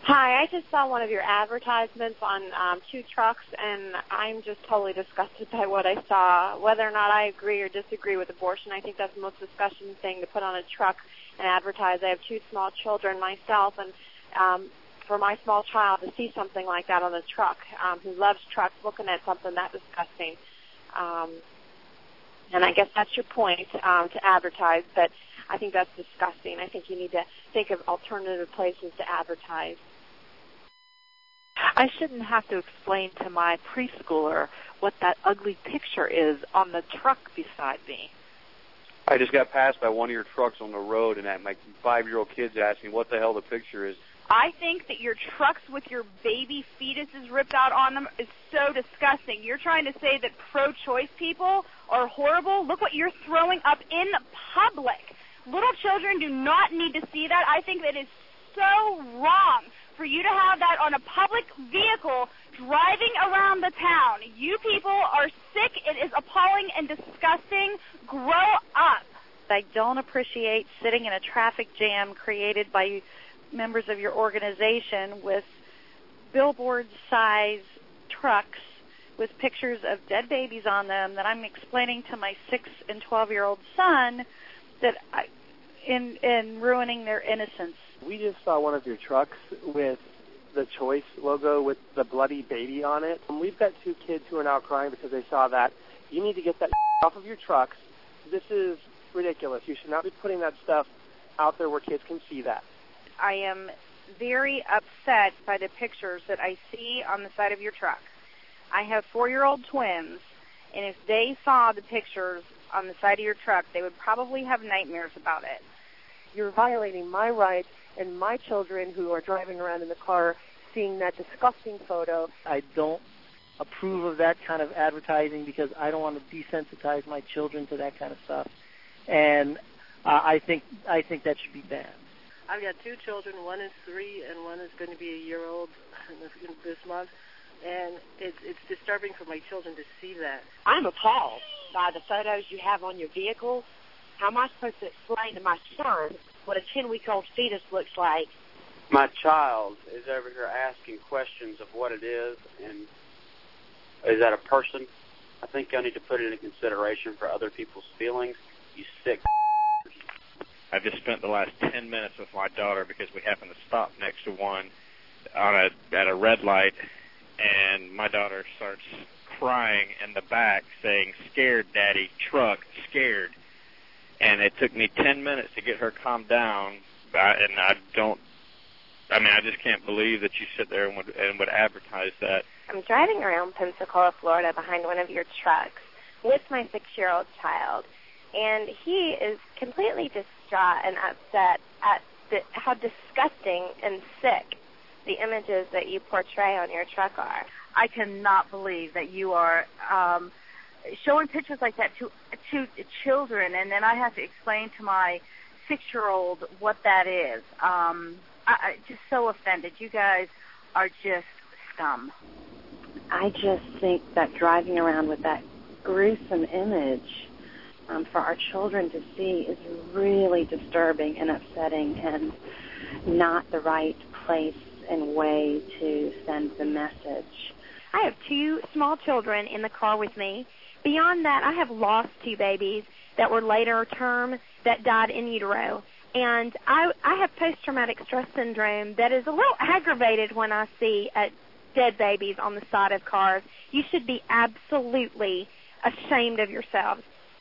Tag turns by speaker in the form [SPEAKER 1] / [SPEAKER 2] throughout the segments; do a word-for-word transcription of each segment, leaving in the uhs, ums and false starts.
[SPEAKER 1] Hi, I just saw one of your advertisements on um, two trucks, and I'm just totally disgusted by what I saw. Whether or not I agree or disagree with abortion, I think that's the most disgusting thing to put on a truck and advertise. I have two small children myself, and um, for my small child to see something like that on a truck, um, who loves trucks, looking at something that disgusting. Um, and I guess that's your point, um, to advertise, but I think that's disgusting. I think you need to think of alternative places to advertise.
[SPEAKER 2] I shouldn't have to explain to my preschooler what that ugly picture is on the truck beside me.
[SPEAKER 3] I just got passed by one of your trucks on the road, and my five-year-old kid's asking what the hell the picture is.
[SPEAKER 4] I think that your trucks with your baby fetuses ripped out on them is so disgusting. You're trying to say that pro-choice people are horrible? Look what you're throwing up in public. Little children do not need to see that. I think that is so wrong for you to have that on a public vehicle driving around the town. You people are sick. It is appalling and disgusting. Grow up.
[SPEAKER 2] I don't appreciate sitting in a traffic jam created by members of your organization with billboard-size trucks with pictures of dead babies on them that I'm explaining to my six and twelve-year-old son that I, in in ruining their innocence.
[SPEAKER 5] We just saw one of your trucks with the Choice logo with the bloody baby on it. And we've got two kids who are now crying because they saw that. You need to get that off of your trucks. This is ridiculous. You should not be putting that stuff out there where kids can see that.
[SPEAKER 4] I am very upset by the pictures that I see on the side of your truck. I have four-year-old twins, and if they saw the pictures on the side of your truck, they would probably have nightmares about it.
[SPEAKER 6] You're violating my rights and my children who are driving around in the car seeing that disgusting photo.
[SPEAKER 7] I don't approve of that kind of advertising because I don't want to desensitize my children to that kind of stuff. And uh, I think I think that should be banned.
[SPEAKER 8] I've got two children. One is three, and one is going to be a year old this month. And it's it's disturbing for my children to see that.
[SPEAKER 9] I'm appalled by the photos you have on your vehicle. How am I supposed to explain to my son what a ten-week-old fetus looks like?
[SPEAKER 3] My child is over here asking questions of what it is, and is that a person? I think y'all need to put it in consideration for other people's feelings. You sick.
[SPEAKER 10] I just spent the last ten minutes with my daughter because we happened to stop next to one on a at a red light, and my daughter starts crying in the back saying, "Scared, Daddy, truck, scared." And it took me ten minutes to get her calmed down, and I don't, I mean, I just can't believe that you sit there and would, and would advertise that.
[SPEAKER 1] I'm driving around Pensacola, Florida, behind one of your trucks with my six-year-old child, and he is completely distraught and upset at the, how disgusting and sick the images that you portray on your truck are.
[SPEAKER 4] I cannot believe that you are um, showing pictures like that to to children, and then I have to explain to my six-year-old what that is. Um, I, I just so offended. You guys are just scum.
[SPEAKER 11] I just think that driving around with that gruesome image um, for our children to see is really disturbing and upsetting, and not the right place and way to send the message.
[SPEAKER 1] I have two small children in the car with me. Beyond that, I have lost two babies that were later term that died in utero. And I, I have post-traumatic stress syndrome that is a little aggravated when I see uh, dead babies on the side of cars. You should be absolutely ashamed of yourselves.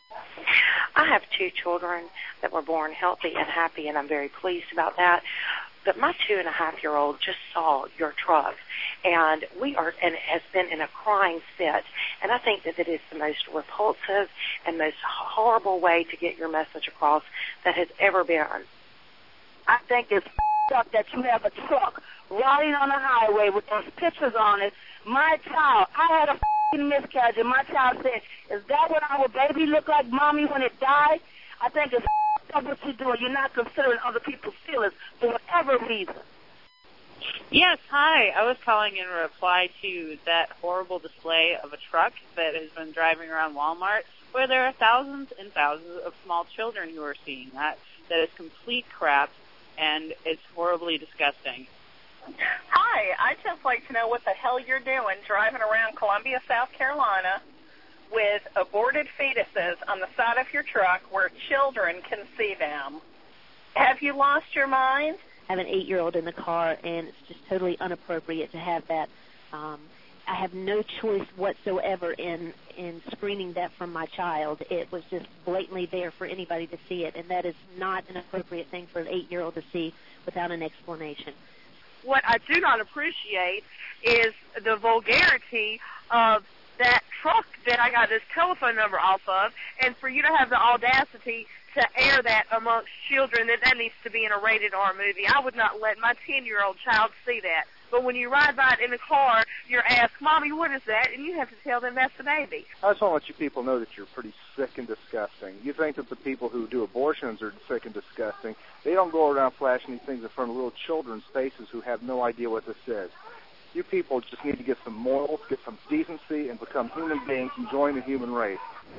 [SPEAKER 12] I have two children that were born healthy and happy, and I'm very pleased about that. But my two-and-a-half-year-old just saw your truck, and we are and has been in a crying fit. And I think that it is the most repulsive and most horrible way to get your message across that has ever been.
[SPEAKER 13] I think it's up that you have a truck riding on the highway with those pictures on it. My child, I had a miscarriage, and my child said, "Is that what our baby looked like, Mommy, when it died?" I think it's up what you're doing. You're not considering other people's feelings for whatever reason.
[SPEAKER 14] Yes, hi. I was calling in reply to that horrible display of a truck that has been driving around Walmart, where there are thousands and thousands of small children who are seeing that. That is complete crap, and it's horribly disgusting.
[SPEAKER 15] Hi, I'd just like to know what the hell you're doing driving around Columbia, South Carolina with aborted fetuses on the side of your truck where children can see them. Have you lost your mind?
[SPEAKER 16] I have an eight-year-old in the car, and it's just totally inappropriate to have that. Um, I have no choice whatsoever in, in screening that from my child. It was just blatantly there for anybody to see it, and that is not an appropriate thing for an eight-year-old to see without an explanation.
[SPEAKER 17] What I do not appreciate is the vulgarity of that truck that I got this telephone number off of, and for you to have the audacity to air that amongst children, that that needs to be in a rated R movie. I would not let my ten-year-old child see that. But when you ride by it in the car, you're asked, Mommy, what is that? And you have to tell them that's the baby.
[SPEAKER 18] I just want to let you people know that you're pretty sick and disgusting. You think that the people who do abortions are sick and disgusting. They don't go around flashing these things in front of little children's faces who have no idea what this is. You people just need to get some morals, get some decency, and become human beings and join the human race.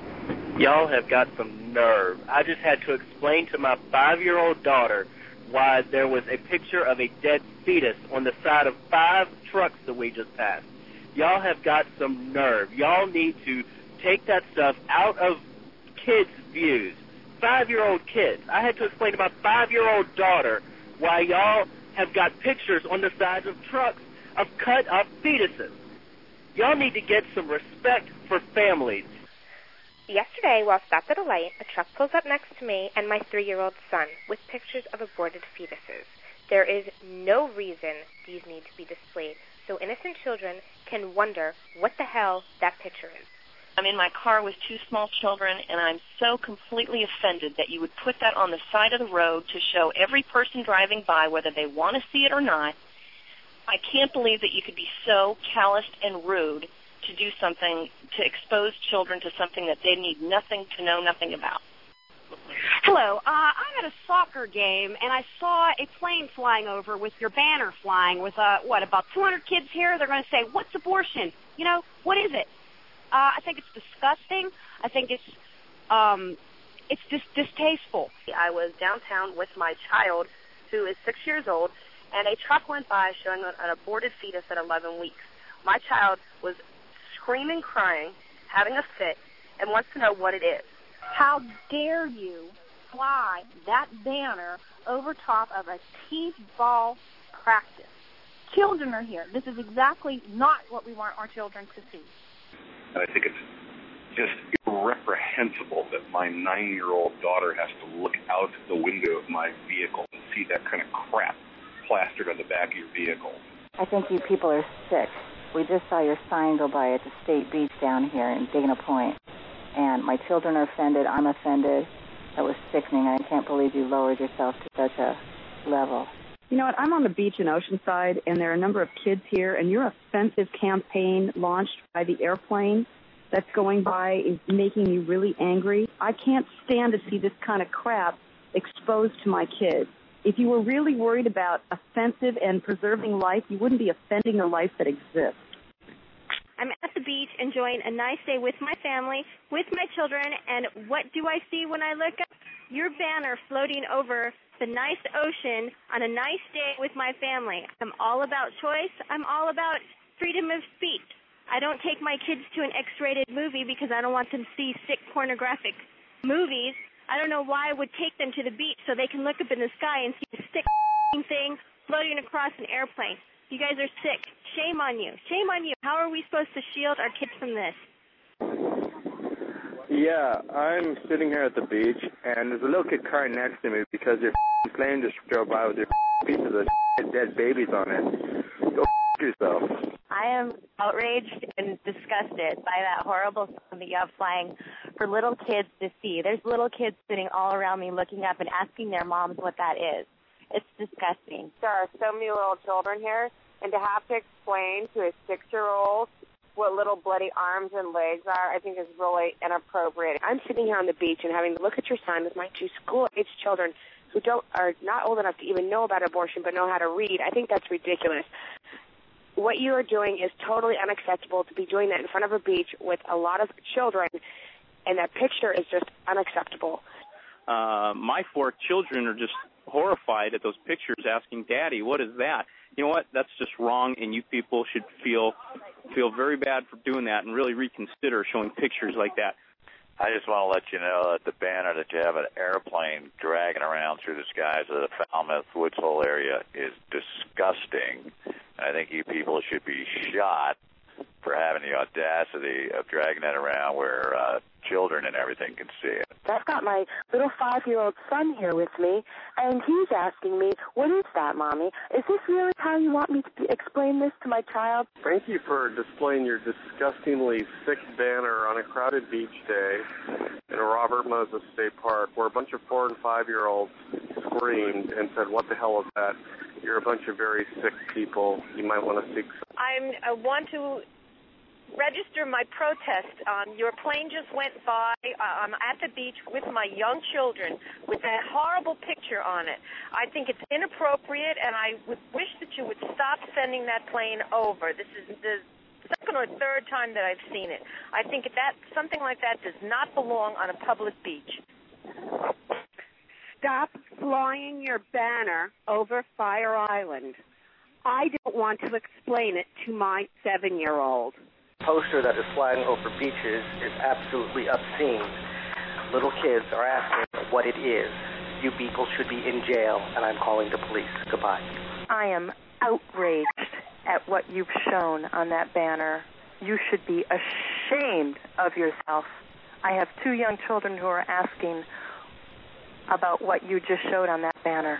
[SPEAKER 19] Y'all have got some nerve. I just had to explain to my five-year-old daughter why there was a picture of a dead fetus on the side of five trucks that we just passed. Y'all have got some nerve. Y'all need to take that stuff out of kids' views. Five-year-old kids. I had to explain to my five-year-old daughter why y'all have got pictures on the sides of trucks of cut-up fetuses. Y'all need to get some respect for families.
[SPEAKER 20] Yesterday, while stopped at a light, a truck pulls up next to me and my three-year-old son with pictures of aborted fetuses. There is no reason these need to be displayed, so innocent children can wonder what the hell that picture is.
[SPEAKER 21] I'm in my car with two small children, and I'm so completely offended that you would put that on the side of the road to show every person driving by, whether they want to see it or not. I can't believe that you could be so calloused and rude to do something, to expose children to something that they need nothing to know nothing about.
[SPEAKER 22] Hello, uh, I'm at a soccer game, and I saw a plane flying over with your banner flying with, uh, what, about two hundred kids here? They're going to say, what's abortion? You know, what is it? Uh, I think it's disgusting. I think it's, um, it's just distasteful.
[SPEAKER 23] I was downtown with my child, who is six years old, and a truck went by showing an, an aborted fetus at eleven weeks. My child was screaming, crying, having a fit, and wants to know what it is.
[SPEAKER 24] How dare you fly that banner over top of a T-ball practice? Children are here. This is exactly not what we want our children to see.
[SPEAKER 25] I think it's just irreprehensible that my nine-year-old daughter has to look out the window of my vehicle and see that kind of crap plastered on the back of your vehicle.
[SPEAKER 26] I think you people are sick. We just saw your sign go by at the state beach down here in Dana Point, and my children are offended. I'm offended. That was sickening. I can't believe you lowered yourself to such a level.
[SPEAKER 27] You know what? I'm on the beach in Oceanside, and there are a number of kids here, and your offensive campaign launched by the airplane that's going by is making me really angry. I can't stand to see this kind of crap exposed to my kids. If you were really worried about offensive and preserving life, you wouldn't be offending the life that exists.
[SPEAKER 20] I'm at the beach enjoying a nice day with my family, with my children, and what do I see when I look up? Your banner floating over the nice ocean on a nice day with my family. I'm all about choice. I'm all about freedom of speech. I don't take my kids to an X-rated movie because I don't want them to see sick pornographic movies. I don't know why I would take them to the beach so they can look up in the sky and see a sick thing floating across an airplane. You guys are sick. Shame on you. Shame on you. How are we supposed to shield our kids from this?
[SPEAKER 28] Yeah, I'm sitting here at the beach, and there's a little kid crying next to me because your plane just drove by with your pieces of dead babies on it. Go yourself.
[SPEAKER 29] I am outraged and disgusted by that horrible song that you have flying for little kids to see. There's little kids sitting all around me looking up and asking their moms what that is. It's disgusting.
[SPEAKER 9] There are so many little children here, and to have to explain to a six-year-old what little bloody arms and legs are, I think is really inappropriate. I'm sitting here on the beach and having to look at your son with my two school-age children who don't are not old enough to even know about abortion but know how to read. I think that's ridiculous. What you are doing is totally unacceptable, to be doing that in front of a beach with a lot of children, and that picture is just unacceptable.
[SPEAKER 30] Uh, my four children are just
[SPEAKER 2] horrified at those pictures asking, Daddy, what is that? You know what? That's just wrong, and you people should feel feel very bad for doing that and really reconsider showing pictures like that.
[SPEAKER 3] I just want to let you know that the banner that you have an airplane dragging around through the skies of the Falmouth Woods Hole area is disgusting. I think you people should be shot for having the audacity of dragging that around where uh, children and everything can see it.
[SPEAKER 9] I've got my little five-year-old son here with me, and he's asking me, what is that, Mommy? Is this really how you want me to explain this to my child?
[SPEAKER 4] Thank you for displaying your disgustingly sick banner on a crowded beach day in a Robert Moses State Park where a bunch of four- and five-year-olds screamed and said, what the hell is that? You're a bunch of very sick people. You might want to seek some.
[SPEAKER 5] I'm, I want to register my protest. Um, your plane just went by. Uh, I'm at the beach with my young children with that horrible picture on it. I think it's inappropriate, and I would wish that you would stop sending that plane over. This is the second or third time that I've seen it. I think that something like that does not belong on a public beach.
[SPEAKER 6] Stop flying your banner over Fire Island. I don't want to explain it to my seven-year-old.
[SPEAKER 7] Poster that is flying over beaches is absolutely obscene. Little kids are asking what it is. You people should be in jail, and I'm calling the police. Goodbye.
[SPEAKER 8] I am outraged at what you've shown on that banner. You should be ashamed of yourself. I have two young children who are asking about what you just showed on that banner.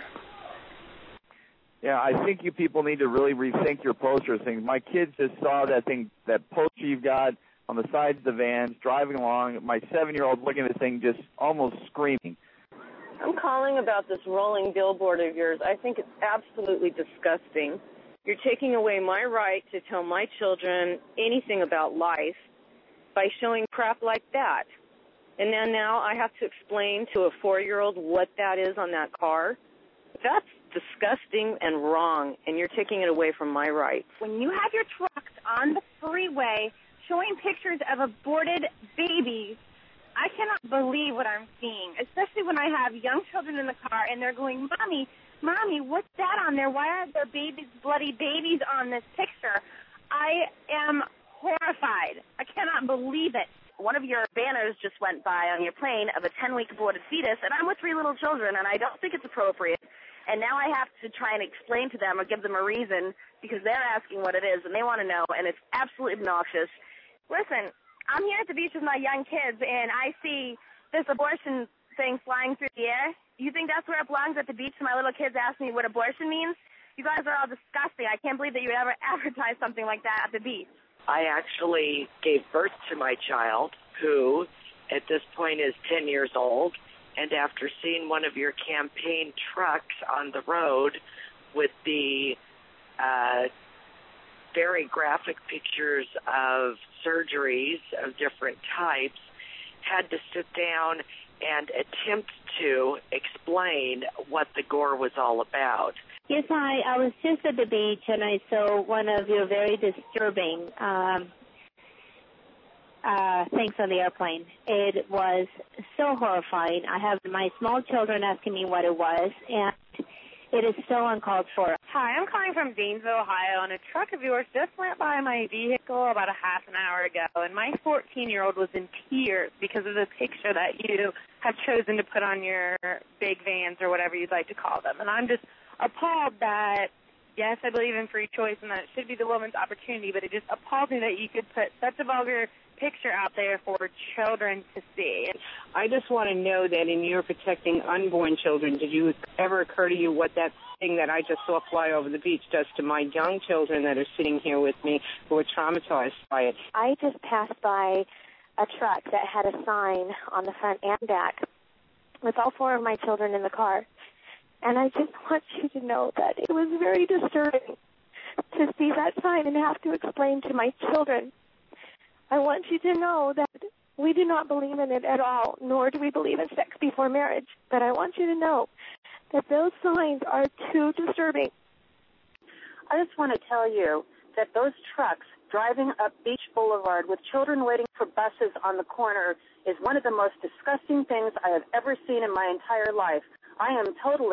[SPEAKER 10] Yeah, I think you people need to really rethink your poster things. My kids just saw that thing, that poster you've got on the sides of the vans, driving along. My seven-year-old looking at the thing just almost screaming.
[SPEAKER 11] I'm calling about this rolling billboard of yours. I think it's absolutely disgusting. You're taking away my right to tell my children anything about life by showing crap like that. And then now I have to explain to a four-year-old what that is on that car. That's disgusting and wrong, and you're taking it away from my rights.
[SPEAKER 24] When you have your trucks on the freeway showing pictures of aborted babies, I cannot believe what I'm seeing, especially when I have young children in the car and they're going, Mommy, Mommy, what's that on there? Why are there babies, bloody babies on this picture? I am horrified. I cannot believe it.
[SPEAKER 29] One of your banners just went by on your plane of a ten-week aborted fetus, and I'm with three little children, and I don't think it's appropriate. And now I have to try and explain to them or give them a reason because they're asking what it is, and they want to know, and it's absolutely obnoxious. Listen, I'm here at the beach with my young kids, and I see this abortion thing flying through the air. You think that's where it belongs, at the beach, and my little kids ask me what abortion means? You guys are all disgusting. I can't believe that you would ever advertise something like that at the beach.
[SPEAKER 12] I actually gave birth to my child, who at this point is ten years old, and after seeing one of your campaign trucks on the road with the uh, very graphic pictures of surgeries of different types, had to sit down and attempt to explain what the gore was all about.
[SPEAKER 29] Yes, hi. I was just at the beach, and I saw one of your very disturbing um, uh, things on the airplane. It was so horrifying. I have my small children asking me what it was, and it is so uncalled for.
[SPEAKER 30] Hi, I'm calling from Gainesville, Ohio, and a truck of yours just went by my vehicle about a half an hour ago, and my fourteen-year-old was in tears because of the picture that you have chosen to put on your big vans or whatever you'd like to call them. And I'm just appalled that, yes, I believe in free choice and that it should be the woman's opportunity, but it just appalls me that you could put such a vulgar picture out there for children to see.
[SPEAKER 31] I just want to know that in your protecting unborn children, did you ever occur to you what that thing that I just saw fly over the beach does to my young children that are sitting here with me who are traumatized by it?
[SPEAKER 9] I just passed by a truck that had a sign on the front and back with all four of my children in the car. And I just want you to know that it was very disturbing to see that sign and have to explain to my children. I want you to know that we do not believe in it at all, nor do we believe in sex before marriage. But I want you to know that those signs are too disturbing.
[SPEAKER 32] I just want to tell you that those trucks driving up Beach Boulevard with children waiting for buses on the corner is one of the most disgusting things I have ever seen in my entire life. I am totally,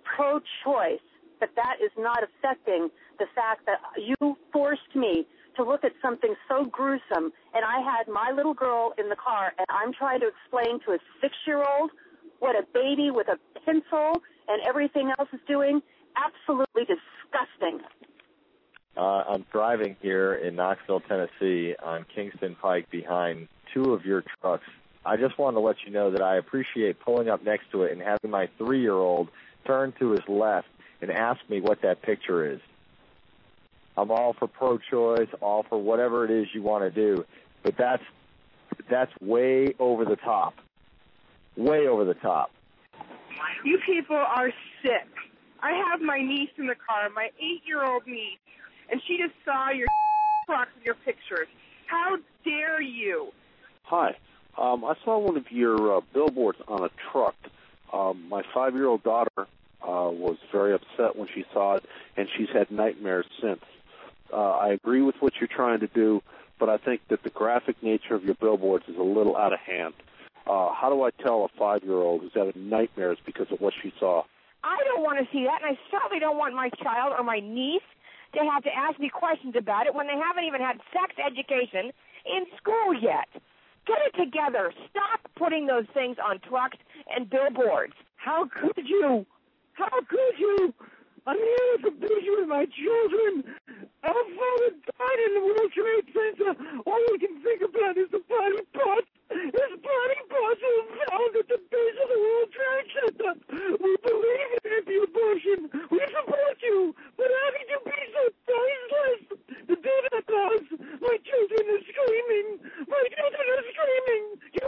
[SPEAKER 32] pro-choice, but that is not affecting the fact that you forced me to look at something so gruesome, and I had my little girl in the car, and I'm trying to explain to a six-year-old what a baby with a pencil and everything else is doing. Absolutely disgusting.
[SPEAKER 1] Uh, I'm driving here in Knoxville, Tennessee, on Kingston Pike behind two of your trucks. I just wanted to let you know that I appreciate pulling up next to it and having my three-year-old turn to his left and ask me what that picture is. I'm all for pro-choice, all for whatever it is you want to do, but that's that's way over the top. Way over the top.
[SPEAKER 13] You people are sick. I have my niece in the car, my eight-year-old niece, and she just saw your truck with your pictures. How dare you?
[SPEAKER 14] Hi. Um, I saw one of your uh, billboards on a truck. Um, my five-year-old daughter uh, was very upset when she saw it, and she's had nightmares since. Uh, I agree with what you're trying to do, but I think that the graphic nature of your billboards is a little out of hand. Uh, how do I tell a five-year-old who's having nightmares because of what she saw?
[SPEAKER 13] I don't want to see that, and I certainly don't want my child or my niece to have to ask me questions about it when they haven't even had sex education in school yet. Get it together. Stop putting those things on trucks and billboards. How could you? How could you? I'm here at the beach with my children. Our father died in the World Trade Center. All we can think about is the body parts. His body parts were found at the base of the World Trade Center. We believe in anti-abortion. We support you. But how could you be so priceless to do that to us? My children are screaming. My children are screaming. You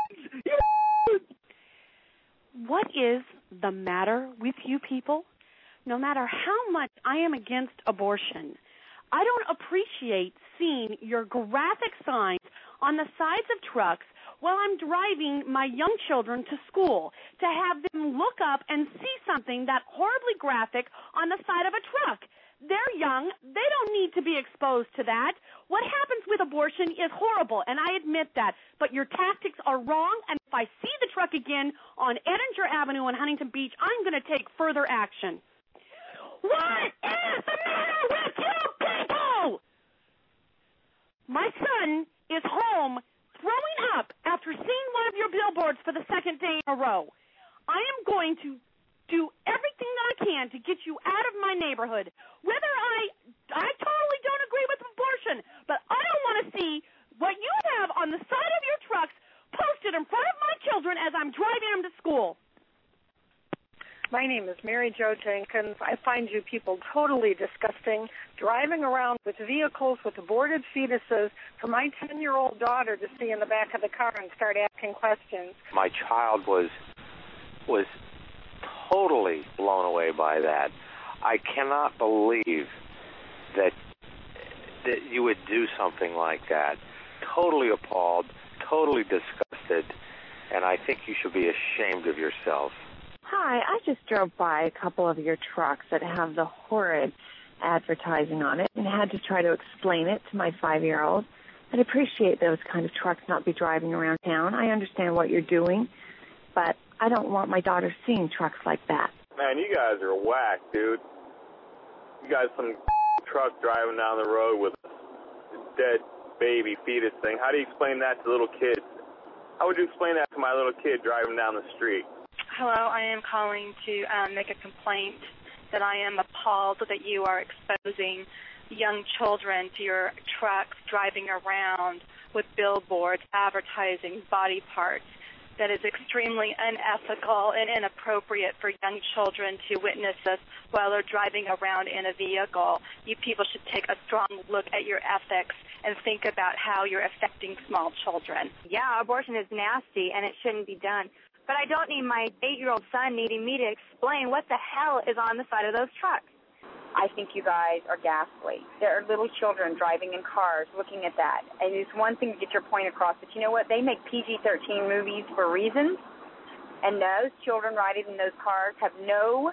[SPEAKER 13] you
[SPEAKER 15] What is the matter with you people? No matter how much I am against abortion, I don't appreciate seeing your graphic signs on the sides of trucks while I'm driving my young children to school, to have them look up and see something that horribly graphic on the side of a truck. They're young. They don't need to be exposed to that. What happens with abortion is horrible, and I admit that. But your tactics are wrong, and if I see the truck again on Edinger Avenue in Huntington Beach, I'm going to take further action. What is the matter with you people? My son is home throwing up after seeing one of your billboards for the second day in a row. I am going to do everything that I can to get you out of my neighborhood. Whether I, I totally don't agree with abortion, but I don't want to see what you have on the side of your trucks posted in front of my children as I'm driving them to school.
[SPEAKER 16] My name is Mary Jo Jenkins. I find you people totally disgusting, driving around with vehicles with aborted fetuses for my ten-year-old daughter to see in the back of the car and start asking questions.
[SPEAKER 17] My child was was totally blown away by that. I cannot believe that that you would do something like that. Totally appalled, totally disgusted, and I think you should be ashamed of yourself.
[SPEAKER 18] Hi, I just drove by a couple of your trucks that have the horrid advertising on it and had to try to explain it to my five-year-old. I'd appreciate those kind of trucks not be driving around town. I understand what you're doing, but I don't want my daughter seeing trucks like that.
[SPEAKER 19] Man, you guys are whack, dude. You got some truck driving down the road with a dead baby fetus thing. How do you explain that to little kids? How would you explain that to my little kid driving down the street?
[SPEAKER 21] Hello, I am calling to um, make a complaint that I am appalled that you are exposing young children to your trucks driving around with billboards advertising body parts. That is extremely unethical and inappropriate for young children to witness this while they're driving around in a vehicle. You people should take a strong look at your ethics and think about how you're affecting small children.
[SPEAKER 22] Yeah, abortion is nasty and it shouldn't be done. But I don't need my eight-year-old son needing me to explain what the hell is on the side of those trucks.
[SPEAKER 23] I think you guys are ghastly. There are little children driving in cars looking at that. And it's one thing to get your point across, but you know what? They make P G thirteen movies for reasons. And those children riding in those cars have no,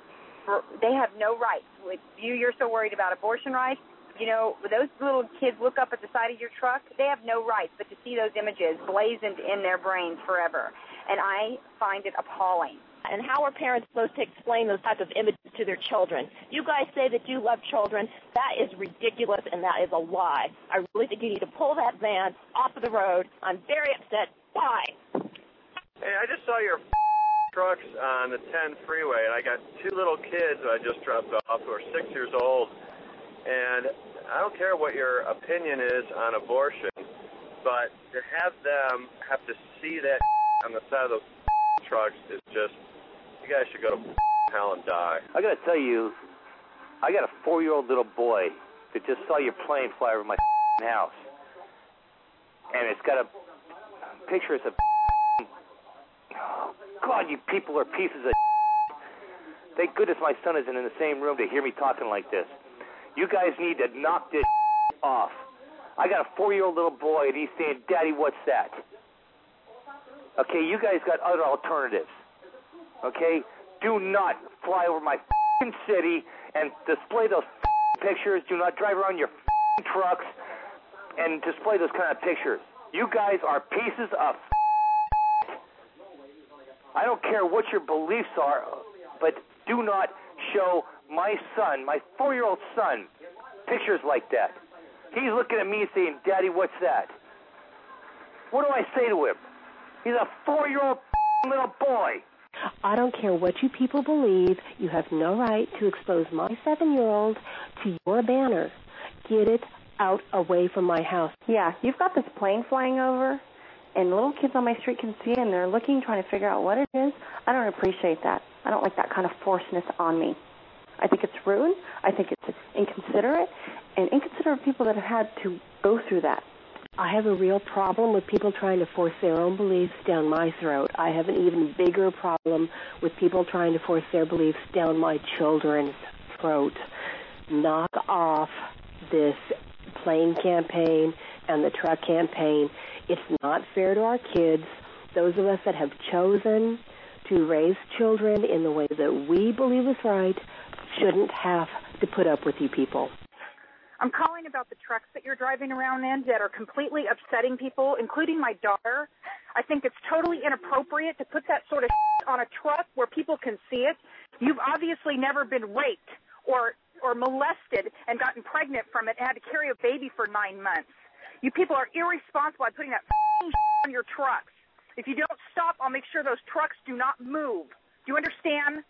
[SPEAKER 23] they have no rights. With you, you're so worried about abortion rights. You know, those little kids look up at the side of your truck, they have no rights but to see those images blazoned in their brains forever. And I find it appalling.
[SPEAKER 2] And how are parents supposed to explain those types of images to their children? You guys say that you love children. That is ridiculous, and that is a lie. I really think you need to pull that van off of the road. I'm very upset. Why?
[SPEAKER 3] Hey, I just saw your trucks on the ten freeway, and I got two little kids that I just dropped off who are six years old. And I don't care what your opinion is on abortion, but to have them have to see that on the side of those trucks is just, you guys should go to hell and die.
[SPEAKER 4] I got to tell you, I got a four-year-old little boy that just saw your plane fly over my house. And it's got a pictures of, oh, God, you people are pieces of. Thank goodness my son isn't in the same room to hear me talking like this. You guys need to knock this off. I got a four-year-old little boy, and he's saying, Daddy, what's that? Okay, you guys got other alternatives. Okay? Do not fly over my city and display those pictures. Do not drive around your trucks and display those kind of pictures. You guys are pieces of. I don't care what your beliefs are, but do not show my son, my four-year-old son, pictures like that. He's looking at me saying, Daddy, what's that? What do I say to him? He's a four-year-old little boy.
[SPEAKER 5] I don't care what you people believe. You have no right to expose my seven-year-old to your banner. Get it out away from my house.
[SPEAKER 6] Yeah, you've got this plane flying over, and little kids on my street can see it, and they're looking, trying to figure out what it is. I don't appreciate that. I don't like that kind of forceness on me. I think it's rude. I think it's inconsiderate, and inconsiderate of people that have had to go through that.
[SPEAKER 5] I have a real problem with people trying to force their own beliefs down my throat. I have an even bigger problem with people trying to force their beliefs down my children's throat. Knock off this plane campaign and the truck campaign. It's not fair to our kids. Those of us that have chosen to raise children in the way that we believe is right shouldn't have to put up with you people.
[SPEAKER 7] I'm calling about the trucks that you're driving around in that are completely upsetting people, including my daughter. I think it's totally inappropriate to put that sort of on a truck where people can see it. You've obviously never been raped or or molested and gotten pregnant from it and had to carry a baby for nine months. You people are irresponsible by putting that on your trucks. If you don't stop, I'll make sure those trucks do not move. Do you understand?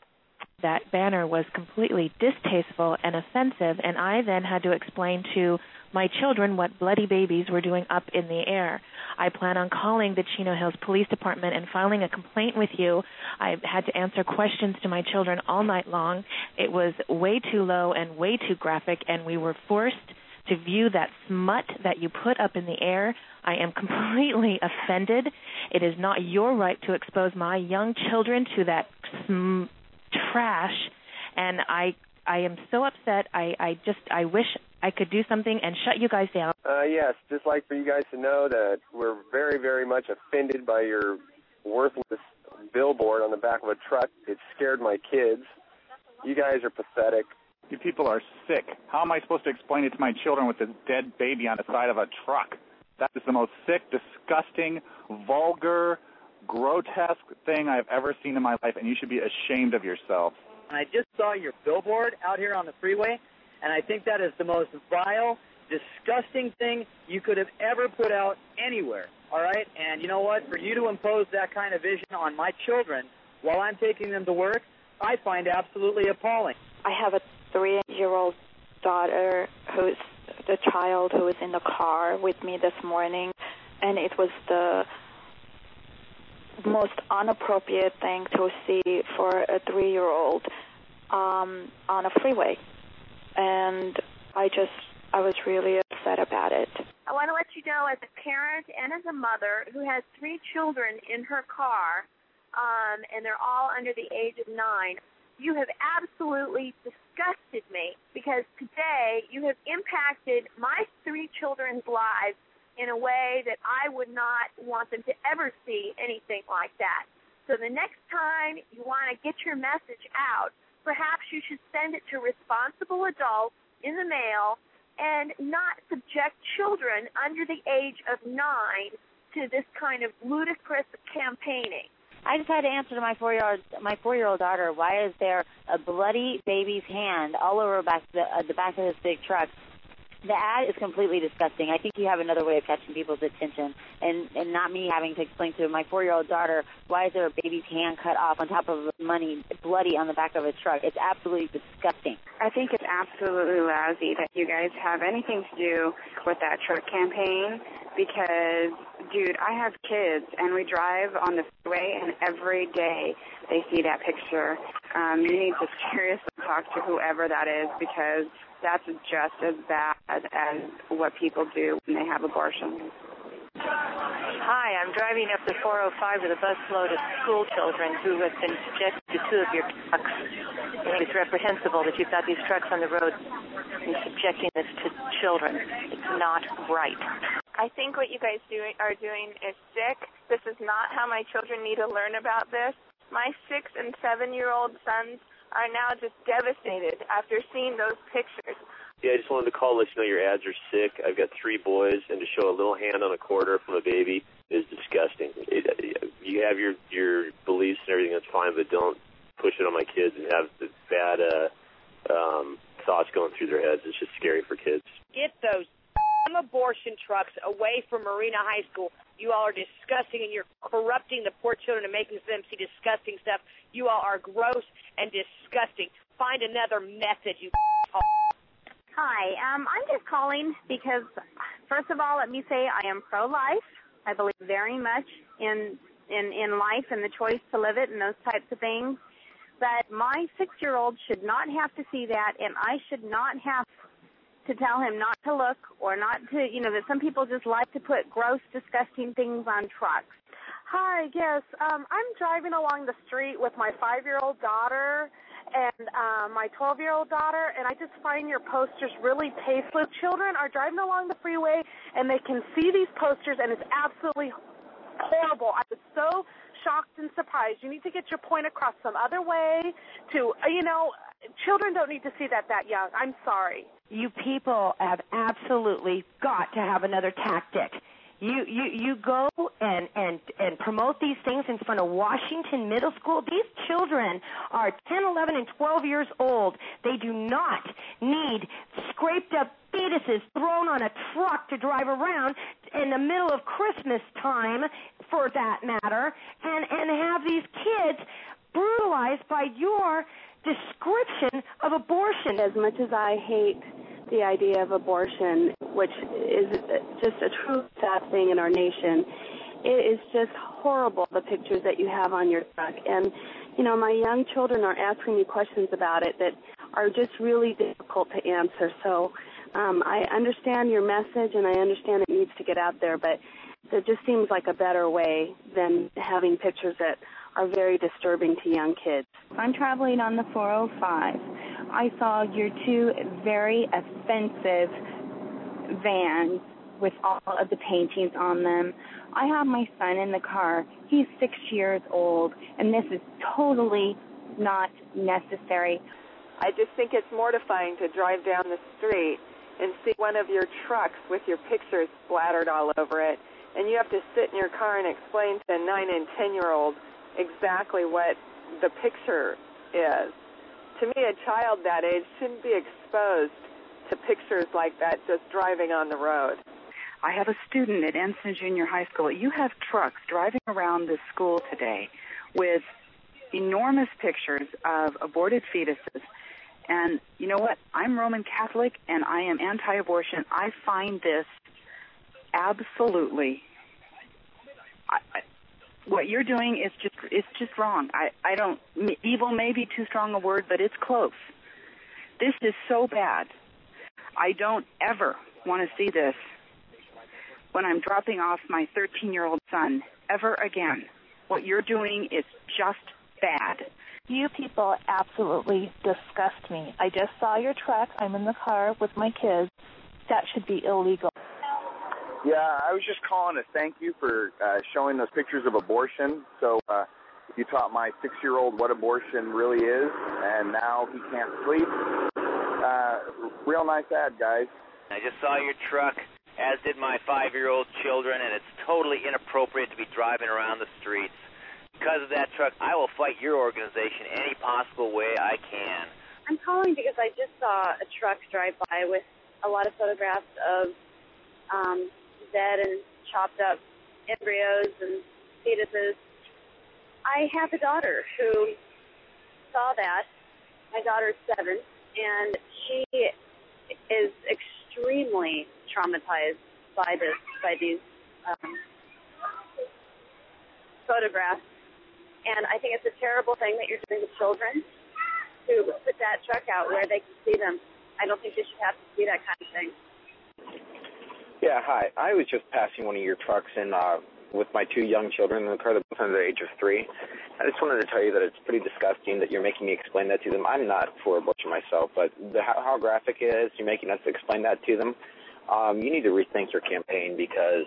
[SPEAKER 8] That banner was completely distasteful and offensive, and I then had to explain to my children what bloody babies were doing up in the air. I plan on calling the Chino Hills Police Department and filing a complaint with you. I had to answer questions to my children all night long. It was way too low and way too graphic, and we were forced to view that smut that you put up in the air. I am completely offended. It is not your right to expose my young children to that sm- trash, and I I am so upset. I, I just I wish I could do something and shut you guys down.
[SPEAKER 20] Uh, yes, just like for you guys to know that we're very, very much offended by your worthless billboard on the back of a truck. It scared my kids. You guys are pathetic.
[SPEAKER 25] You people are sick. How am I supposed to explain it to my children with this dead baby on the side of a truck? That is the most sick, disgusting, vulgar, grotesque thing I've ever seen in my life, and you should be ashamed of yourself.
[SPEAKER 26] I just saw your billboard out here on the freeway, and I think that is the most vile, disgusting thing you could have ever put out anywhere, all right? And you know what? For you to impose that kind of vision on my children while I'm taking them to work, I find absolutely appalling.
[SPEAKER 27] I have a three-year-old daughter who's the child who was in the car with me this morning, and it was the most inappropriate thing to see for a three-year-old um, on a freeway. And I just, I was really upset about it.
[SPEAKER 28] I want to let you know, as a parent and as a mother who has three children in her car, um, and they're all under the age of nine, you have absolutely disgusted me, because today you have impacted my three children's lives in a way that I would not want them to ever see anything like that. So the next time you want to get your message out, perhaps you should send it to responsible adults in the mail and not subject children under the age of nine to this kind of ludicrous campaigning.
[SPEAKER 1] I just had to answer to my four-year-old my four-year-old daughter, why is there a bloody baby's hand all over back the, uh, the back of this big truck? The ad is completely disgusting. I think you have another way of catching people's attention, and, and not me having to explain to my four-year-old daughter, why is there a baby's hand cut off on top of money, bloody on the back of a truck? It's absolutely disgusting.
[SPEAKER 9] I think it's absolutely lousy that you guys have anything to do with that truck campaign because, dude, I have kids, and we drive on the freeway, and every day they see that picture. Um, you need to seriously talk to whoever that is because that's just as bad as what people do when they have abortions.
[SPEAKER 10] Hi, I'm driving up the four oh five with a busload of school children who have been subjected to two of your trucks. I think it's reprehensible that you've got these trucks on the road and subjecting this to children. It's not right.
[SPEAKER 28] I think what you guys doing, are doing is sick. This is not how my children need to learn about this. My six- and seven-year-old sons are now just devastated after seeing those pictures.
[SPEAKER 11] Yeah, I just wanted to call and let you know your ads are sick. I've got three boys, and to show a little hand on a quarter from a baby is disgusting. It, you have your, your beliefs and everything, that's fine, but don't push it on my kids and have the bad uh, um, thoughts going through their heads. It's just scary for kids.
[SPEAKER 12] Get those abortion trucks away from Marina High School. You all are disgusting, and you're corrupting the poor children and making them see disgusting stuff. You all are gross and disgusting. Find another method, you
[SPEAKER 28] Hi, um, I'm just calling because, first of all, let me say I am pro-life. I believe very much in, in, in life and the choice to live it and those types of things. But my six-year-old should not have to see that, and I should not have to tell him not to look or not to, you know, that some people just like to put gross, disgusting things on trucks.
[SPEAKER 13] Hi, yes. Um, I'm driving along the street with my five-year-old daughter and uh, my twelve-year-old daughter, and I just find your posters really tasteless. Children are driving along the freeway, and they can see these posters, and it's absolutely horrible. I was so shocked and surprised. You need to get your point across some other way to, you know, children don't need to see that that young. I'm sorry.
[SPEAKER 14] You people have absolutely got to have another tactic. You you you go and, and, and promote these things in front of Washington Middle School. These children are ten, eleven, and twelve years old. They do not need scraped up fetuses thrown on a truck to drive around in the middle of Christmas time, for that matter, and, and have these kids brutalized by your description of abortion.
[SPEAKER 5] As much as I hate the idea of abortion, which is just a true sad thing in our nation, it is just horrible, the pictures that you have on your truck. And, you know, my young children are asking me questions about it that are just really difficult to answer. So um, I understand your message, and I understand it needs to get out there, but there just seems like a better way than having pictures that are very disturbing to young kids.
[SPEAKER 9] I'm traveling on the four oh five. I saw your two very offensive vans with all of the paintings on them. I have my son in the car. He's six years old, and this is totally not necessary.
[SPEAKER 24] I just think it's mortifying to drive down the street and see one of your trucks with your pictures splattered all over it, and you have to sit in your car and explain to a nine and ten-year-old exactly what the picture is. To me, a child that age shouldn't be exposed to pictures like that just driving on the road.
[SPEAKER 29] I have a student at Ensign Junior High School. You have trucks driving around this school today with enormous pictures of aborted fetuses. And you know what? I'm Roman Catholic, and I am anti-abortion. I find this absolutely... I, I, what you're doing is just it's just wrong. I, I don't, evil may be too strong a word, but it's close. This is so bad. I don't ever want to see this when I'm dropping off my thirteen-year-old son ever again. What you're doing is just bad.
[SPEAKER 8] You people absolutely disgust me. I just saw your truck. I'm in the car with my kids. That should be illegal.
[SPEAKER 30] Yeah, I was just calling to thank you for uh, showing those pictures of abortion. So uh, you taught my six-year-old what abortion really is, and now he can't sleep. Uh, real nice ad, guys.
[SPEAKER 4] I just saw your truck, as did my five-year-old children, and it's totally inappropriate to be driving around the streets. because of that truck, I will fight your organization any possible way I can.
[SPEAKER 2] I'm calling because I just saw a truck drive by with a lot of photographs of um, dead and chopped up embryos and fetuses. I have a daughter who saw that. My daughter's seven, and she is extremely traumatized by this, by these um, photographs. And I think it's a terrible thing that you're doing to children to put that truck out where they can see them. I don't think they should have to see that kind of thing.
[SPEAKER 3] Yeah, hi. I was just passing one of your trucks in uh, with my two young children in the car. They're both under the age of three. I just wanted to tell you that it's pretty disgusting that you're making me explain that to them. I'm not for abortion myself, but the, how, how graphic it is, you're making us explain that to them. Um, you need to rethink your campaign because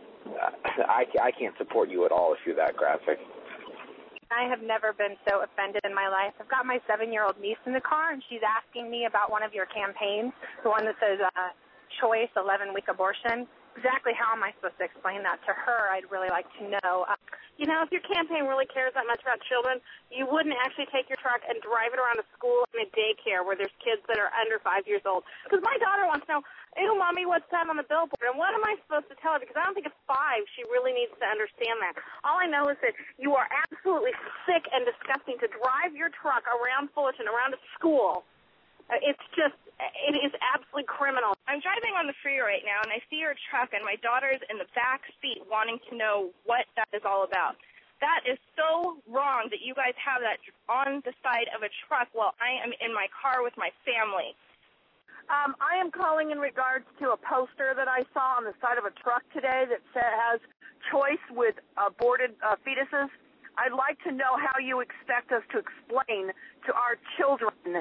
[SPEAKER 3] I, I can't support you at all if you're that graphic.
[SPEAKER 15] I have never been so offended in my life. I've got my seven-year-old niece in the car, and she's asking me about one of your campaigns, the one that says uh, choice, eleven-week abortion. Exactly how am I supposed to explain that to her? I'd really like to know. Uh,
[SPEAKER 13] You know, if your campaign really cares that much about children, you wouldn't actually take your truck and drive it around a school and a daycare where there's kids that are under five years old. Because my daughter wants to know, ew, Mommy, what's that on the billboard? And what am I supposed to tell her? Because I don't think at five she really needs to understand that. All I know is that you are absolutely sick and disgusting to drive your truck around Fullerton, around a school. Uh, it's just, it is absolutely criminal.
[SPEAKER 16] I'm driving on the freeway right now, and I see your truck, and my daughter's in the back seat wanting to know what that is all about. That is so wrong that you guys have that on the side of a truck while I am in my car with my family.
[SPEAKER 13] Um, I am calling in regards to a poster that I saw on the side of a truck today that says, has choice with aborted uh, fetuses. I'd like to know how you expect us to explain to our children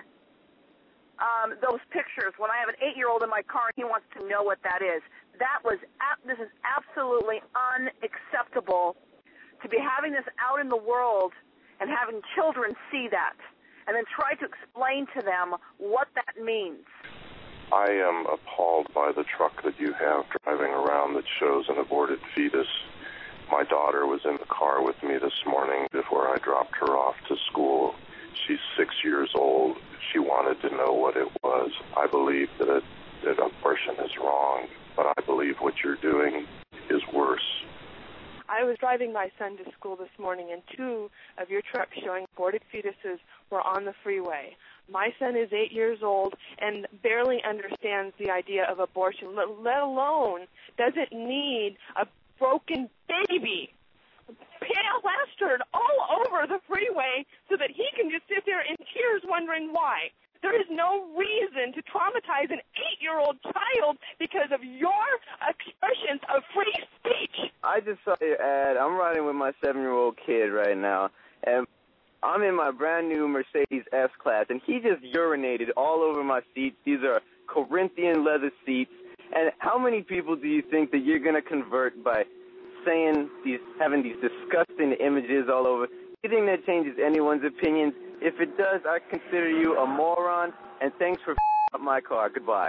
[SPEAKER 13] Um, those pictures when I have an eight-year-old in my car and he wants to know what that is. That was, this is absolutely unacceptable to be having this out in the world and having children see that and then try to explain to them what that means.
[SPEAKER 17] I am appalled by the truck that you have driving around that shows an aborted fetus. My daughter was in the car with me this morning before I dropped her off to school. She's six years old. She wanted to know what it was. I believe that, it, that abortion is wrong, but I believe what you're doing is worse.
[SPEAKER 18] I was driving my son to school this morning, and two of your trucks showing aborted fetuses were on the freeway. My son is eight years old and barely understands the idea of abortion, let alone doesn't need a broken baby plastered all over the freeway so that he can just sit there in tears wondering why. There is no reason to traumatize an eight-year-old child because of your expressions of free speech.
[SPEAKER 19] I just saw your ad. I'm riding with my seven-year-old kid right now, and I'm in my brand-new Mercedes S-Class, and he just urinated all over my seats. These are Corinthian leather seats. And how many people do you think that you're going to convert by saying these, having these disgusting images all over? Do you think that changes anyone's opinions? If it does, I consider you a moron, and thanks for f***ing up my car. Goodbye.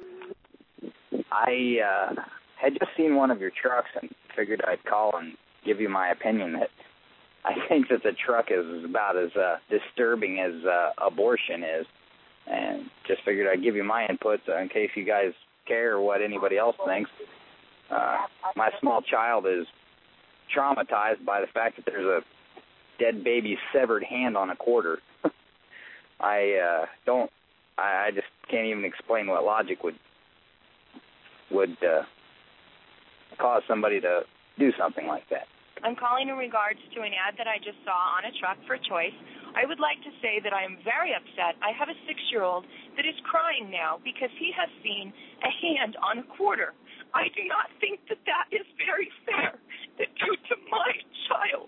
[SPEAKER 21] I uh, had just seen one of your trucks and figured I'd call and give you my opinion that I think that the truck is about as uh, disturbing as uh, abortion is, and just figured I'd give you my input uh, in case you guys care what anybody else thinks. Uh, my small child is traumatized by the fact that there's a dead baby's severed hand on a quarter. I uh, don't, I, I just can't even explain what logic would would uh, cause somebody to do something like that.
[SPEAKER 16] I'm calling in regards to an ad that I just saw on a truck for Choice. I would like to say that I am very upset. I have a six-year-old that is crying now because he has seen a hand on a quarter. I do not think that that is very fair to do to my child.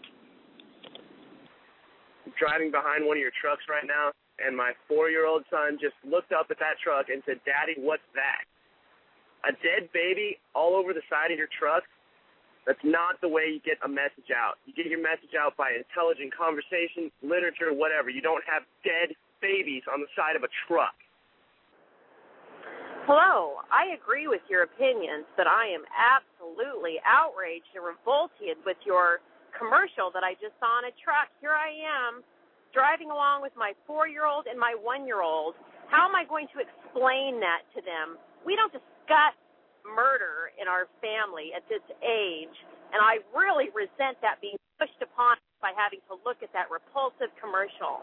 [SPEAKER 22] I'm driving behind one of your trucks right now, and my four-year-old son just looked up at that truck and said, "Daddy, what's that?" A dead baby all over the side of your truck? That's not the way you get a message out. You get your message out by intelligent conversation, literature, whatever. You don't have dead babies on the side of a truck.
[SPEAKER 28] Hello. I agree with your opinions, but I am absolutely outraged and revolted with your
[SPEAKER 1] commercial that I just saw in a truck. Here I am, driving along with my four-year-old and my one-year-old. How am I going to explain that to them? We don't discuss murder in our family at this age, and I really resent that being pushed upon us by having to look at that repulsive commercial.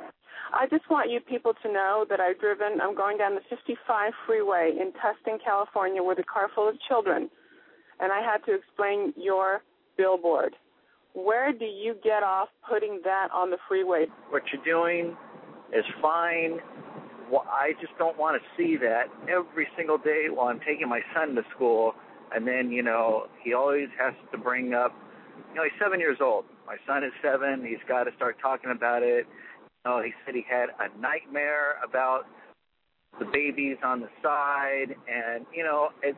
[SPEAKER 18] I just want you people to know that I've driven, I'm going down the fifty-five freeway in Tustin, California with a car full of children, and I had to explain your billboard. Where do you get off putting that on the freeway?
[SPEAKER 6] What you're doing is fine. I just don't want to see that every single day while I'm taking my son to school. And then, you know, he always has to bring up, you know, he's seven years old. My son is seven. He's got to start talking about it. You know, he said he had a nightmare about the babies on the side. And, you know, it's,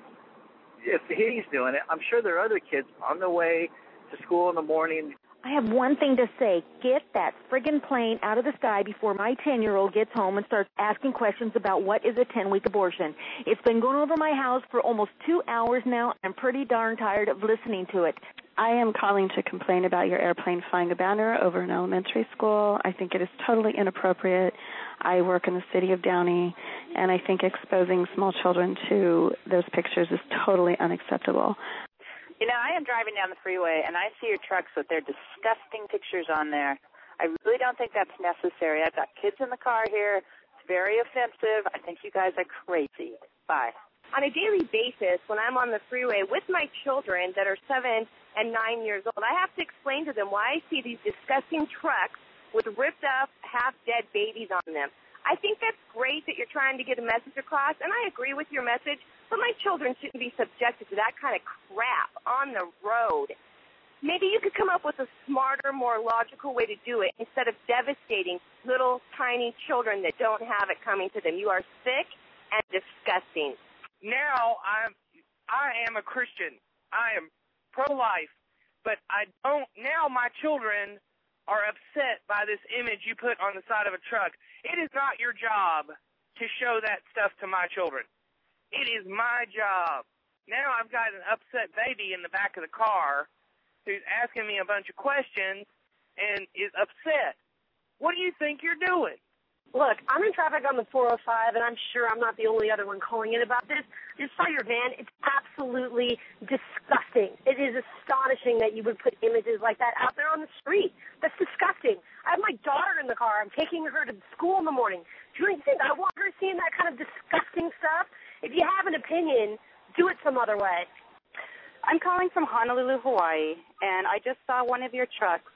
[SPEAKER 6] if he's doing it, I'm sure there are other kids on their way to school in the morning.
[SPEAKER 7] I have one thing to say. Get that friggin' plane out of the sky before my ten-year-old gets home and starts asking questions about what is a ten-week abortion. It's been going over my house for almost two hours now. I'm pretty darn tired of listening to it.
[SPEAKER 10] I am calling to complain about your airplane flying a banner over an elementary school. I think it is totally inappropriate. I work in the city of Downey, and I think exposing small children to those pictures is totally unacceptable.
[SPEAKER 11] You know, I am driving down the freeway, and I see your trucks with their disgusting pictures on there. I really don't think that's necessary. I've got kids in the car here. It's very offensive. I think you guys are crazy. Bye.
[SPEAKER 1] On a daily basis, when I'm on the freeway with my children that are seven and nine years old, I have to explain to them why I see these disgusting trucks with ripped up, half-dead babies on them. I think that's great that you're trying to get a message across, and I agree with your message, but my children shouldn't be subjected to that kind of crap on the road. Maybe you could come up with a smarter, more logical way to do it instead of devastating little tiny children that don't have it coming to them. You are sick and disgusting.
[SPEAKER 20] Now I'm, I am a Christian. I am pro-life, but I don't, now my children are upset by this image you put on the side of a truck. It is not your job to show that stuff to my children. It is my job. Now I've got an upset baby in the back of the car who's asking me a bunch of questions and is upset. What do you think you're doing?
[SPEAKER 1] Look, I'm in traffic on the four oh five, and I'm sure I'm not the only other one calling in about this. I just saw your van. It's absolutely disgusting. It is astonishing that you would put images like that out there on the street. That's disgusting. I have my daughter in the car. I'm taking her to school in the morning. Do you think I want her seeing that kind of disgusting stuff? If you have an opinion, do it some other way.
[SPEAKER 11] I'm calling from Honolulu, Hawaii, and I just saw one of your trucks,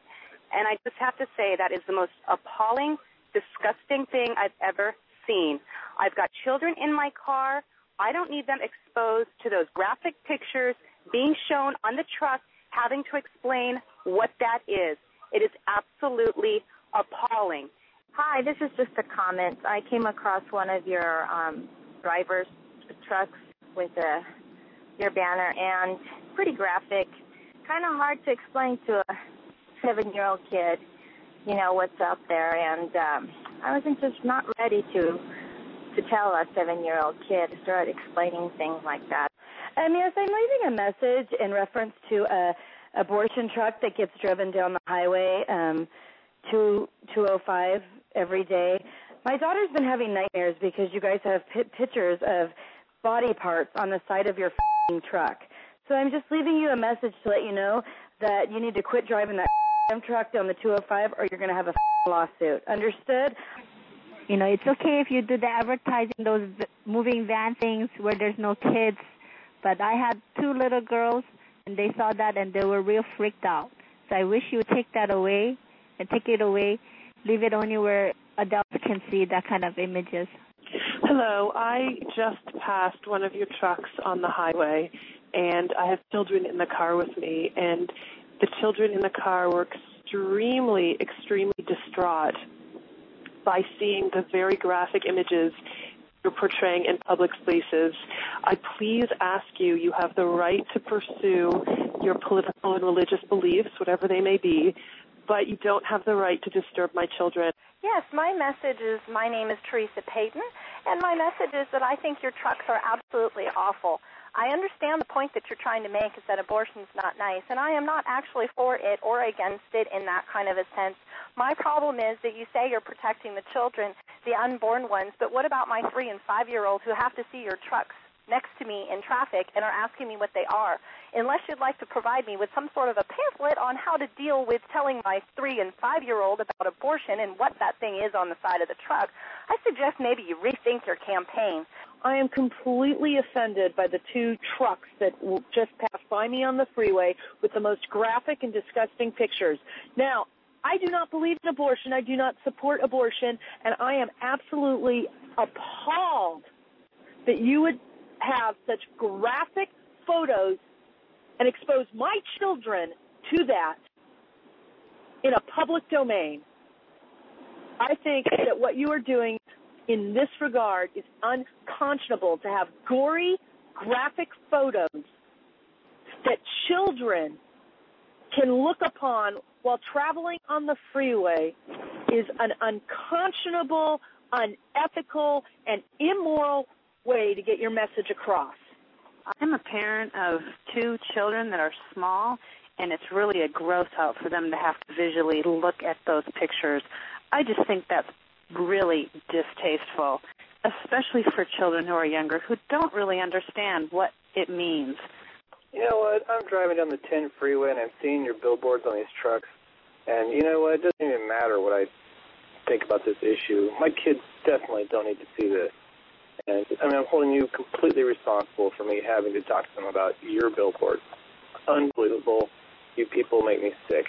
[SPEAKER 11] and I just have to say that is the most appalling, disgusting thing I've ever seen. I've got children in my car. I don't need them exposed to those graphic pictures being shown on the truck, having to explain what that is. It is absolutely appalling.
[SPEAKER 23] Hi, this is just a comment. I came across one of your um, drivers' trucks with a, your banner, and pretty graphic, kind of hard to explain to a seven-year-old kid, you know, what's up there. And um, I wasn't just not ready to to tell a seven-year-old kid to start explaining things like that.
[SPEAKER 7] Um, yes, I'm leaving a message in reference to a abortion truck that gets driven down the highway, um, two oh five every day. My daughter's been having nightmares because you guys have p- pictures of body parts on the side of your f***ing truck. So I'm just leaving you a message to let you know that you need to quit driving that f***ing truck down the two oh five or you're going to have a f***ing lawsuit. Understood?
[SPEAKER 25] You know, it's okay if you do the advertising, those moving van things where there's no kids. But I had two little girls, and they saw that, and they were real freaked out. So I wish you would take that away and take it away. Leave it only where adults can see that kind of images.
[SPEAKER 18] Hello. I just passed one of your trucks on the highway, and I have children in the car with me, and the children in the car were extremely, extremely distraught by seeing the very graphic images you're portraying in public spaces. I please ask you, you have the right to pursue your political and religious beliefs, whatever they may be, but you don't have the right to disturb my children.
[SPEAKER 23] Yes, my message is, my name is Teresa Payton,
[SPEAKER 5] And my message is that I think your trucks are absolutely awful. I understand the point that you're trying to make is that abortion's not nice, and I am not actually for it or against it in that kind of a sense. My problem is that you say you're protecting the children, the unborn ones, but what about my three- and five-year-olds who have to see your trucks next to me in traffic and are asking me what they are? Unless you'd like to provide me with some sort of a pamphlet on how to deal with telling my three- and five-year-old about abortion and what that thing is on the side of the truck, I suggest maybe you rethink your campaign.
[SPEAKER 8] I am completely offended by the two trucks that just passed by me on the freeway with the most graphic and disgusting pictures. Now, I do not believe in abortion. I do not support abortion, and I am absolutely appalled that you would have such graphic photos and expose my children to that in a public domain. I think that what you are doing in this regard is unconscionable, to have gory, graphic photos that children can look upon while traveling on the freeway is an unconscionable, unethical, and immoral way to get your message across.
[SPEAKER 11] I'm a parent of two children that are small, and it's really a gross out for them to have to visually look at those pictures. I just think that's really distasteful, especially for children who are younger who don't really understand what it means.
[SPEAKER 9] You know what? I'm driving down the ten freeway and I'm seeing your billboards on these trucks, and you know what? It doesn't even matter what I think about this issue. My kids definitely don't need to see this. And I mean, I'm holding you completely responsible for me having to talk to them about your billboard. Unbelievable. You people make me sick.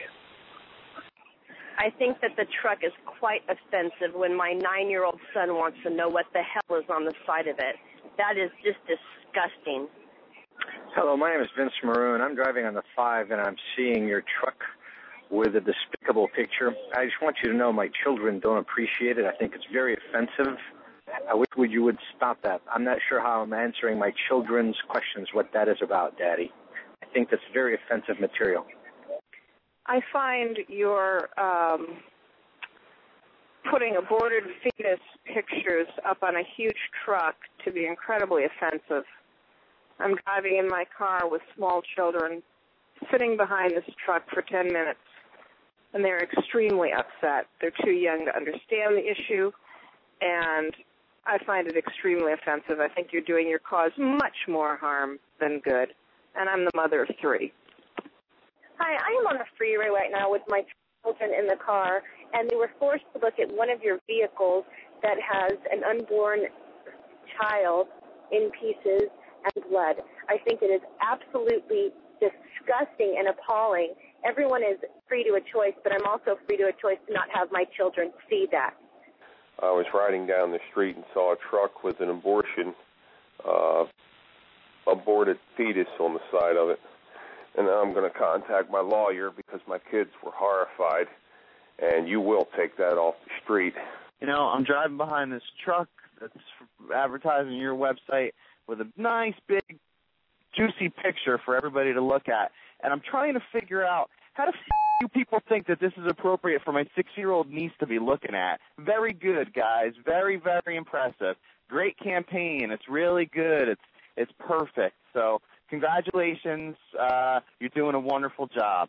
[SPEAKER 1] I think that the truck is quite offensive when my nine-year-old son wants to know what the hell is on the side of it. That is just disgusting.
[SPEAKER 12] Hello, my name is Vince Maroon. I'm driving on the five, and I'm seeing your truck with a despicable picture. I just want you to know my children don't appreciate it. I think it's very offensive. I wish you would stop that. I'm not sure how I'm answering my children's questions, what that is about, Daddy. I think that's very offensive material.
[SPEAKER 14] I find your um, putting aborted fetus pictures up on a huge truck to be incredibly offensive. I'm driving in my car with small children sitting behind this truck for ten minutes, and they're extremely upset. They're too young to understand the issue, and I find it extremely offensive. I think you're doing your cause much more harm than good, and I'm the mother of three.
[SPEAKER 1] Hi, I am on the freeway right now with my children in the car, and they were forced to look at one of your vehicles that has an unborn child in pieces and blood. I think it is absolutely disgusting and appalling. Everyone is free to a choice, but I'm also free to a choice to not have my children see that.
[SPEAKER 17] I was riding down the street and saw a truck with an abortion, uh, aborted fetus on the side of it. And I'm going to contact my lawyer because my kids were horrified, and you will take that off the street.
[SPEAKER 24] You know, I'm driving behind this truck that's advertising your website with a nice, big, juicy picture for everybody to look at, and I'm trying to figure out how the f*** you people think that this is appropriate for my six-year-old niece to be looking at. Very good, guys. Very, very impressive. Great campaign. It's really good. It's it's perfect. So congratulations. Uh, you're doing a wonderful job.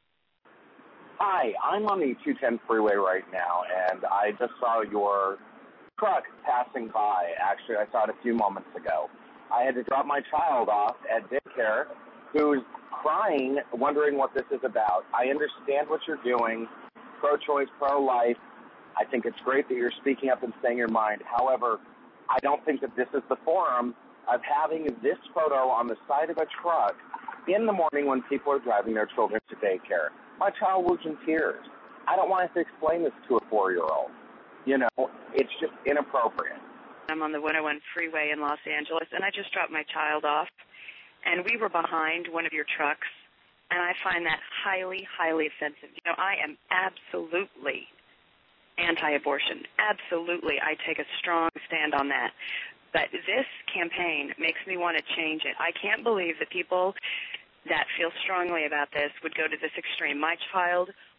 [SPEAKER 26] Hi, I'm on the two ten freeway right now, and I just saw your truck passing by. Actually, I saw it a few moments ago. I had to drop my child off at daycare, who's crying, wondering what this is about. I understand what you're doing, pro-choice, pro-life. I think it's great that you're speaking up and saying your mind. However, I don't think that this is the forum of having this photo on the side of a truck in the morning when people are driving their children to daycare. My child was in tears. I don't want to have to explain this to a four-year-old. You know, it's just inappropriate.
[SPEAKER 11] I'm on the one oh one freeway in Los Angeles, and I just dropped my child off, and we were behind one of your trucks, and I find that highly, highly offensive. You know, I am absolutely anti-abortion. Absolutely. I take a strong stand on that. But this campaign makes me want to change it. I can't believe that people that feel strongly about this would go to this extreme. My child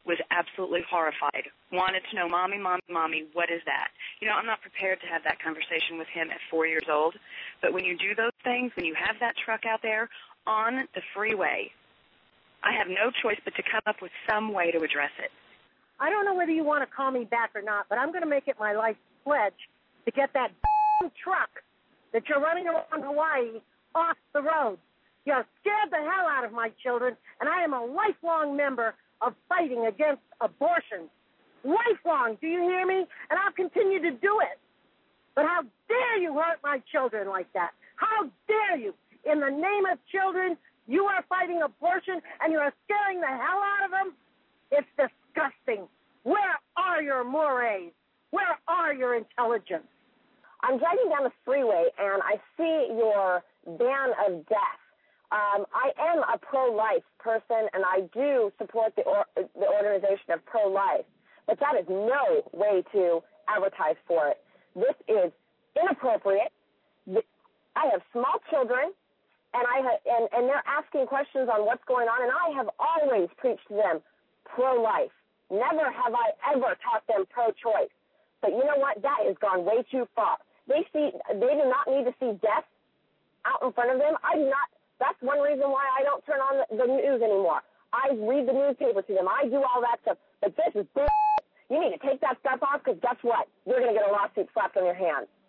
[SPEAKER 2] was absolutely horrified, wanted to know, Mommy, Mommy, Mommy, what is that? You know, I'm not prepared to have that conversation with him at four years old, but when you do those things, when you have that truck out there on the freeway, I have no choice but to come up with some way to address it.
[SPEAKER 3] I don't know whether you want to call me back or not, but I'm going to make it my life pledge to get that truck that you're running around Hawaii off the road. You scared the hell out of my children, and I am a lifelong member of fighting against abortion. Lifelong, do you hear me? And I'll continue to do it. But how dare you hurt my children like that? How dare you? In the name of children, you are fighting abortion, and you are scaring the hell out of them? It's disgusting. Where are your mores? Where are your intelligence?
[SPEAKER 4] I'm driving down the freeway, and I see your ban of death. Um, I am a pro-life person, and I do support the, or, the organization of pro-life, but that is no way to advertise for it. This is inappropriate. I have small children, and I ha- and, and they're asking questions on what's going on, and I have always preached to them pro-life. Never have I ever taught them pro-choice. But you know what? That has gone way too far. They see, they do not need to see death out in front of them. I do not. That's one reason why I don't turn on the, the news anymore. I read the newspaper to them. I do all that stuff. But this is bull. You need to take that stuff off because guess what? You're going to get a lawsuit slapped on your hand.